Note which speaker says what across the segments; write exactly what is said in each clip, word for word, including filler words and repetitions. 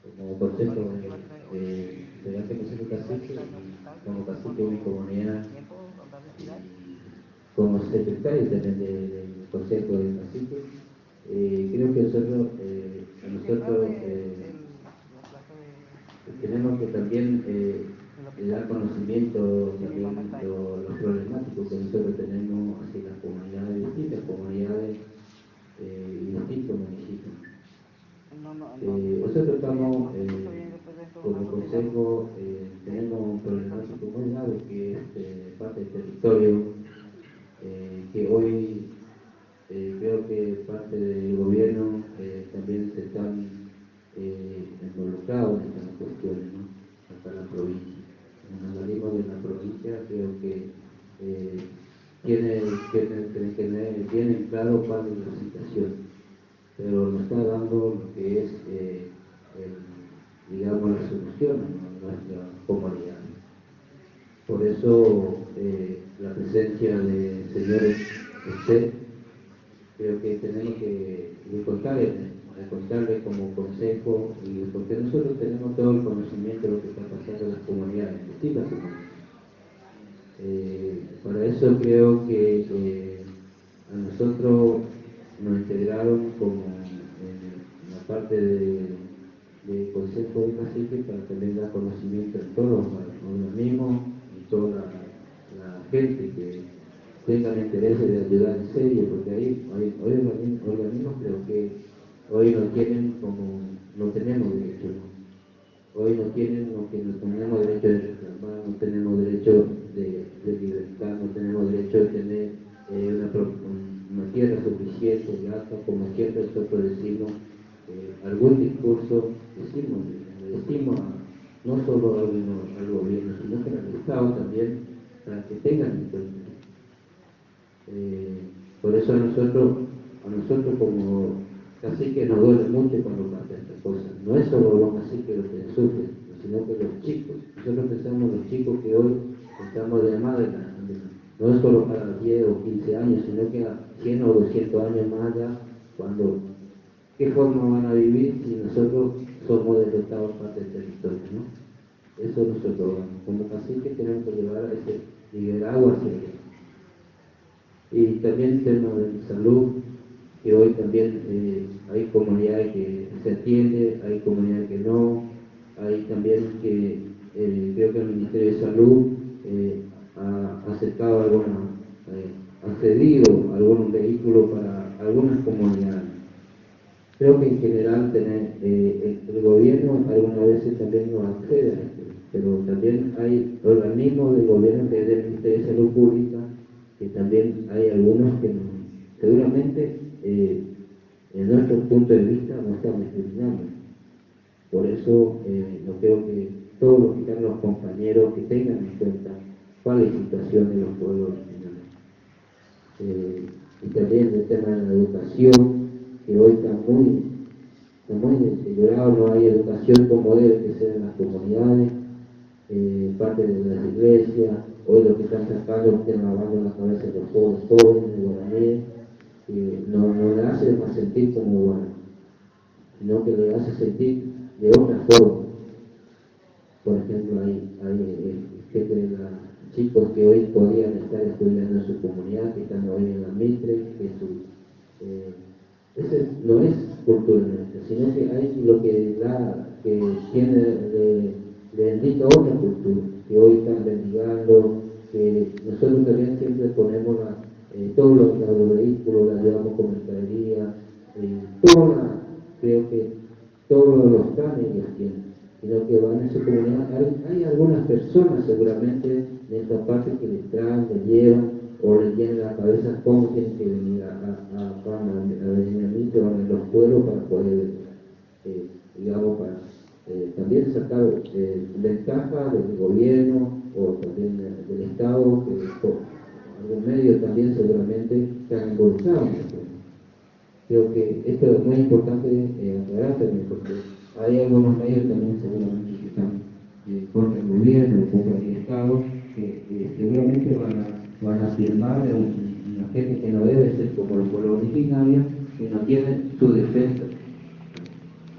Speaker 1: como consejo de, de, de la que me siento cacique, y como cacique de mi comunidad, y como secretario también de- del consejo de cacique, eh, creo que nosotros, eh, nosotros eh, tenemos que también eh, dar conocimiento también lo, los problemáticos que nosotros tenemos hacia las comunidades, distintas comunidades eh, y distintos municipios. Eh, nosotros estamos, eh, como consejo, eh, tenemos un problemático muy grave que es eh, parte del territorio, eh, que hoy eh, creo que parte del gobierno eh, también se están eh, involucrados en estas cuestiones, ¿no? Acá en la provincia. En el organismo de la provincia creo que eh, tiene, tiene, tiene, tiene, tienen claro cuál es la situación, pero nos está dando lo que es, eh, el, digamos, la solución a nuestra comunidad. Por eso eh, la presencia de señores usted, creo que tenemos que, que contarle, que contarle como consejo, y porque nosotros tenemos todo el conocimiento de lo que está pasando en las comunidades, en distintas comunidades. Eh, para eso creo que eh, a nosotros nos integraron como en la parte de, de Consejo de Cacique para también dar conocimiento a todos los organismos y toda la, la gente que tengan interés de ayudar en serio, porque ahí hoy, hoy organismos, organismos creo que hoy no tienen como, no tenemos derecho, ¿no? Hoy no tienen lo que no tenemos derecho de reclamar, no tenemos derecho de, de libertad, no tenemos derecho de tener eh, una, una tierra suficiente, gata, como siempre nosotros decimos, eh, algún discurso, decimos, le decimos a, no solo al, al gobierno, sino que al Estado también, para que tengan en cuenta. Eh, por eso a nosotros, a nosotros como caciques nos duele mucho cuando pasan estas cosas. No es solo los caciques los que sufren, sino que los chicos. Nosotros pensamos los chicos que hoy estamos de más de la, no es solo para diez o quince años, sino que a cien o doscientos años más allá, cuando, ¿qué forma van a vivir si nosotros somos derrotados parte del territorio, ¿no? Eso nosotros, como caciques, tenemos que llevar a ese liderazgo hacia allá. Y también el tema de salud, que hoy también eh, hay comunidades que se atiende, hay comunidades que no, hay también que eh, creo que el Ministerio de Salud eh, ha aceptado alguna, eh, ha cedido algún vehículo para algunas comunidades. Creo que en general tener, eh, el, el gobierno algunas veces también no accede a esto, pero también hay organismos del gobierno que es del Ministerio de Salud Pública, que también hay algunos que no, seguramente eh, en nuestro punto de vista no están discriminando. Por eso eh, no creo que todos los que están los compañeros que tengan en cuenta cuál es la situación de los pueblos originarios. Eh, y también el tema de la educación, que hoy está muy, está muy deteriorado, no hay educación como debe que ser en las comunidades, eh, parte de las iglesias, hoy lo que están sacando, están lavando la cabeza de los jóvenes, jóvenes de guaraní, que no, no le hace más sentir como guaraní, sino que le hace sentir de otra forma. Por ejemplo, hay, hay eh, gente de la, chicos que hoy podían estar estudiando en su comunidad, que están hoy en la Mitre, que su, eh, ese no es cultura nuestra, sino que hay lo que da, que tiene, le, le indica otra cultura, que hoy están bendigando, que nosotros también siempre ponemos la, eh, todos los, los vehículos, la llevamos con mercadería, eh, toda, creo que todos los planes ellos tienen, sino que van en su comunidad. Hay, hay algunas personas seguramente en esta parte que les traen, les llevan o les llenan la cabeza cómo tienen que venir a, a, a, a, a venir a mí, o en los pueblos para poder, eh, digamos, para eh, también sacar eh, ventaja del gobierno o también del Estado, que por algún medio también seguramente están involucrados en esto. Creo que esto es muy importante eh, aclarar también, porque hay algunos medios también seguramente que están eh, contra el gobierno, contra el Estado, que eh, seguramente van a, van a firmar de un, una gente que no debe ser como los pueblos originarios, que no tienen su defensa.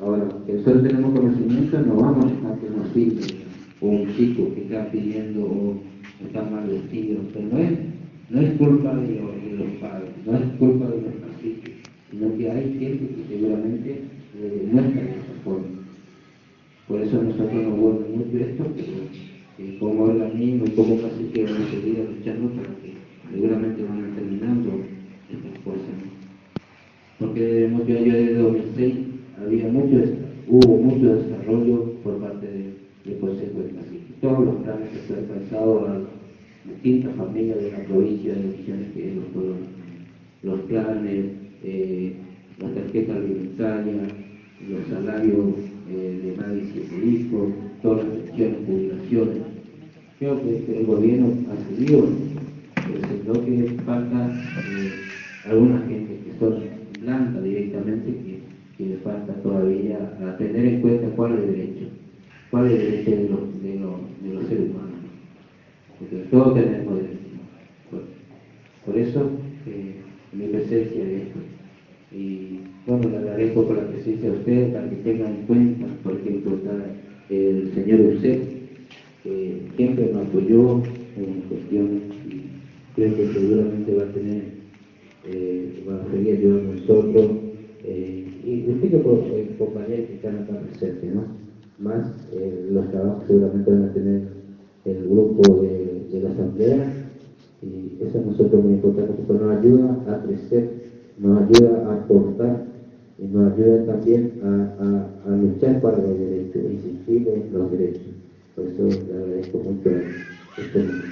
Speaker 1: Ahora, que nosotros tenemos conocimiento, no vamos a que nos sirve o un chico que está pidiendo o está mal vestido, pero no es, no es culpa de los, de los padres, no es culpa de los caciques, sino que hay gente que seguramente eh, no está de esa forma. Por eso nosotros nos guardamos mucho esto, pero eh, como organismo y como cacique van a seguir luchando para que seguramente van a terminando estas cosas, ¿no? Porque desde el año de dos mil seis había mucho, hubo mucho desarrollo por parte del de Consejo de Cacique. Todos los planes que se han alcanzado a distintas familias de la provincia de Misiones, que es los, los planes, eh, las tarjetas alimentarias, los salarios eh, de más de siete hijos, todas las pensiones, jubilaciones. Creo que el gobierno ha seguido, pero que falta eh, alguna gente que son blanca directamente, que, que le falta todavía a tener en cuenta cuál es el derecho, cuál es el derecho de los, de los, de los seres humanos, porque todos tenemos derecho. Por, por eso, eh, mi presencia de esto. Y bueno, le agradezco por la presencia de ustedes, para que tengan en cuenta, por ejemplo, está el señor Eusebio, que siempre nos apoyó en cuestiones y creo que seguramente va a tener, eh, va a seguir ayudando a nosotros, eh, y usted que por eh, compañeros que están acá presentes, ¿no? Más eh, los trabajos seguramente van a tener el grupo de, de la asamblea, y eso es nosotros muy importante, porque nos ayuda a crecer, nos ayuda a aportar y nos ayuda también a, a, a luchar para los derechos, insistir en los derechos. Por eso le agradezco mucho este momento.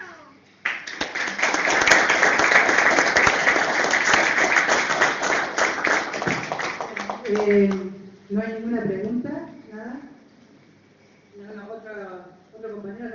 Speaker 2: Eh, ¿No hay ninguna pregunta? ¿Nada? ¿No, no, otro, otro compañero?